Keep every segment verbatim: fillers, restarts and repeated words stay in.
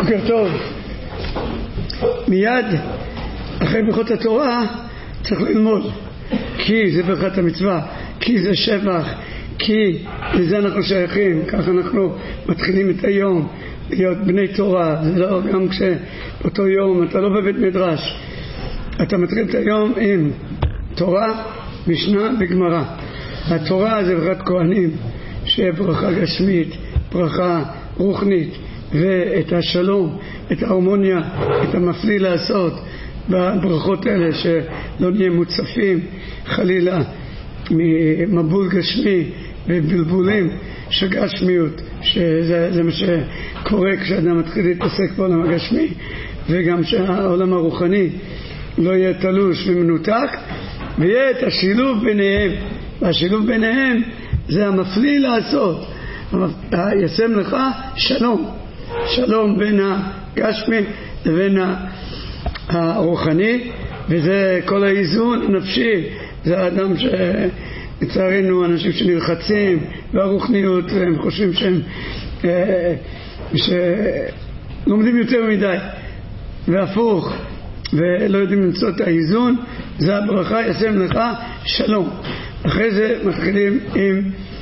בוקר טוב. מיד אחרי ברכות התורה צריך ללמוד, כי זה ברכת המצווה, כי זה שבח, כי לזה אנחנו שייכים. ככה אנחנו מתחילים את היום, להיות בני תורה. זה לא גם כשבאותו יום אתה לא בבית מדרש, אתה מתחיל את היום עם תורה, משנה וגמרא. התורה זה ברכת כהנים, שיהיה ברכה גשמית, ברכה רוחנית, ואת השלום, את ההרמוניה, את המפליא לעשות בברכות האלה, שלא נהיה מוצפים חלילה ממבול גשמי ובלבולים של גשמיות, שזה זה מה שקורה כשאדם מתחיל להתעסק בעולם הגשמי, וגם שהעולם הרוחני לא יהיה תלוש ומנותק, ויהיה את השילוב ביניהם. והשילוב ביניהם זה המפליא לעשות, ישם לך שלום, שלום בין הגשמי לבין הרוחני, וזה כל האיזון הנפשי. זה האדם שלצערנו אנשים שנלחצים והרוחניות, הם חושבים שהם שלומדים יותר מדי והפוך ולא יודעים למצוא את האיזון. זה הברכה ישם לך שלום. אחרי זה מתחילים עם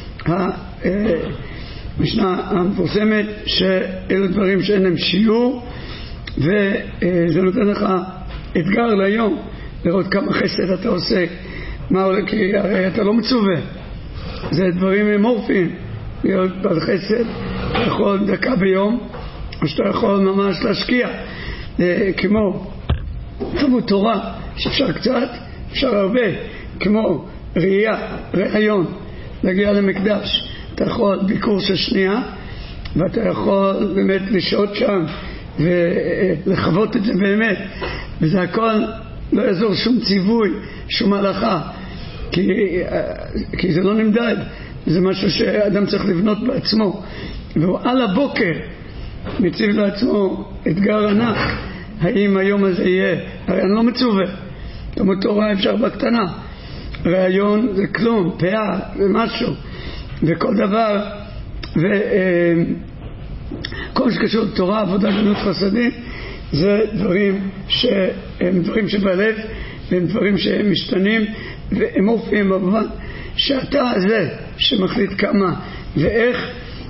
המשנה המפורסמת, שאלו דברים שאין להם שיעור, וזה נותן לך אתגר ליום לראות כמה חסד אתה עושה, מה עולה, כי הרי אתה לא מצווה, זה דברים אמורפיים. להיות בעל חסד, אתה יכול דקה ביום, או שאתה יכול ממש להשקיע, כמו תלמוד תורה שאפשר קצת, אפשר הרבה, כמו ראייה, רעיון, להגיע למקדש. אתה יכול ביקור של שנייה, ואתה יכול באמת לשעות שם ולחוות את זה באמת, וזה הכל לא יעזור שום ציווי, שום הלכה, כי, כי זה לא נמדד, זה משהו שאדם צריך לבנות בעצמו. והוא על הבוקר מציב לעצמו אתגר ענק, האם היום הזה יהיה, הרי אני לא מצווה, תלמוד תורה אפשר בקטנה, רעיון זה כלום, פאה זה משהו, וכל דבר, וכל שקשור לתורה, עבודה, גמילות חסדים, זה דברים שהם דברים שבלב, והם דברים שהם משתנים והם מופיעים במובן שאתה זה שמחליט כמה ואיך.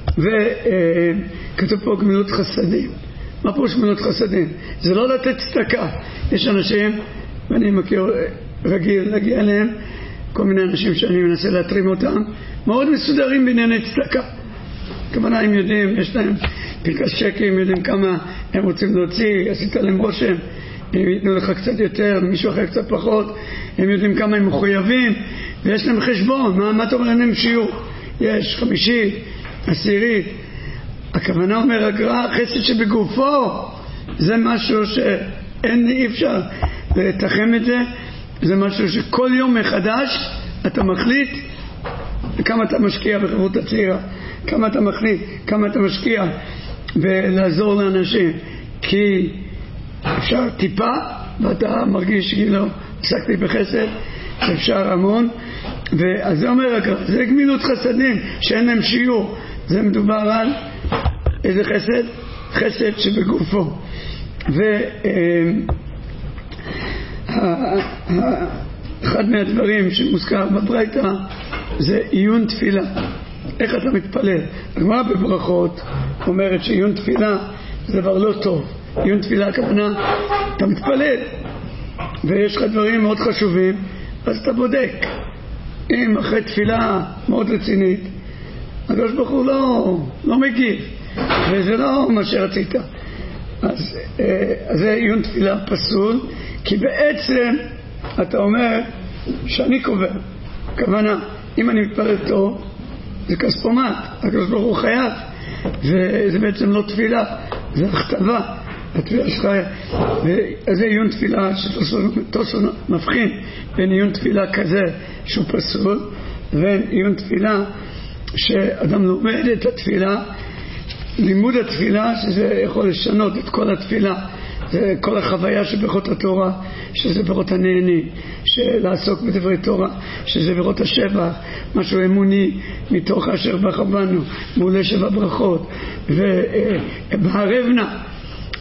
וכתוב פה גמילות חסדים. מה פירוש גמילות חסדים? זה לא לתת צדקה. יש אנשים, ואני מכיר רגיל להגיע אליהם, כל מיני אנשים שאני מנסה להתרים אותם, מאוד מסודרים בענייני צדקה. כמובן הם יודעים, יש להם פנקס צ'קים, יודעים כמה הם רוצים להוציא, עשית להם רושם, הם ייתנו לך קצת יותר, מישהו אחר קצת פחות, הם יודעים כמה הם מחויבים, ויש להם חשבון. מה, מה אתה אומר להם שיעור? יש חמישית, עשירית. הכוונה אומר הגר"א, חסד שבגופו, זה משהו שאין, אי אפשר לתחם את זה. זה משהו שכל יום מחדש אתה מחליט כמה אתה משקיע בחברות הצעירה, כמה אתה מחליט, כמה אתה משקיע ולעזור לאנשים, כי אפשר טיפה ואתה מרגיש כאילו עסקתי בחסד, אפשר המון. ואז זה אומר, זה גמילות חסדים שאין להם שיעור. זה מדובר על איזה חסד? חסד שבגופו. ואחד מהדברים שמוזכר בברייתא זה עיון תפילה. איך אתה מתפלל? הגמרא בברכות אומרת שעיון תפילה זה דבר לא טוב. עיון תפילה הכוונה, אתה מתפלל ויש לך דברים מאוד חשובים, אז אתה בודק. אם אחרי תפילה מאוד רצינית הקדוש ברוך הוא לא, לא מגיב, וזה לא מה שרצית, אז, אז זה עיון תפילה פסול, כי בעצם אתה אומר שאני קובע. כוונה, אם אני מתפלל טוב זה כספומט, הקדוש ברוך הוא חייב, וזה בעצם לא תפילה, זה הכתבה. התפילה שלך, וזה עיון תפילה שתוספות מבחין בין עיון תפילה כזה שהוא פסול, ובין עיון תפילה שאדם לומד את התפילה, לימוד התפילה, שזה יכול לשנות את כל התפילה. זה כל החוויה שברכות התורה, שזה ברכות הנהנים, שלעסוק בדברי תורה, שזה ברכות השבח, משהו אמוני מתוך אשר בך בנו, מעולה שבע ברכות, ובערב נא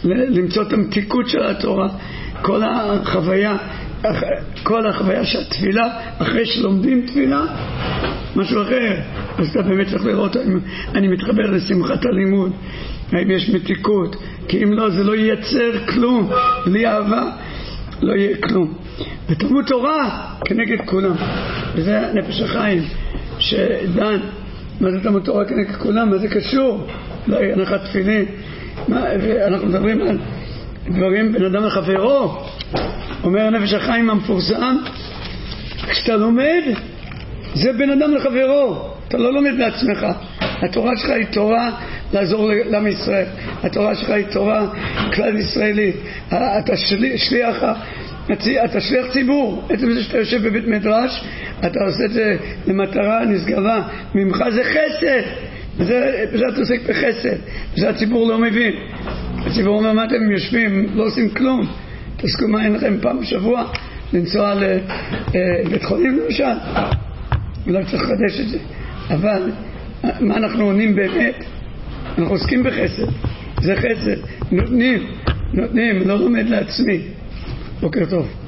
למצוא את המתיקות של התורה, כל החוויה, כל החוויה של התפילה, אחרי שלומדים תפילה, משהו אחר. אז אתה באמת צריך לראות אם אני מתחבר לשמחת הלימוד, האם יש מתיקות, כי אם לא, זה לא ייצר כלום, בלי אהבה לא יהיה כלום. ותלמוד תורה כנגד כולם, וזה נפש החיים שדן מה זה תלמוד תורה כנגד כולם, מה זה קשור להנחת תפילין. אנחנו מדברים על דברים בין אדם לחברו. אומר נפש החיים המפורסם, כשאתה לומד זה בין אדם לחברו, אתה לא לומד לעצמך. התורה שלך היא תורה לעזור לעם ישראל, התורה שלך היא תורה כלל ישראלית. אתה שליח, אתה שליח ציבור. עצם זה שאתה יושב בבית מדרש, אתה עושה את זה למטרה נשגבה ממך, זה חסד, וזה, וזה אתה עוסק בחסד, וזה הציבור לא מבין. הציבור אומר, מה אתם יושבים, לא עושים כלום, תעסקו מה אין לכם פעם בשבוע לנסוע לבית חולים למשל, אולי צריך לחדש את זה. אבל מה אנחנו עונים באמת? אנחנו עוסקים בחסד, זה חסד, נותנים, נותנים, לא לומד לעצמי. בוקר טוב.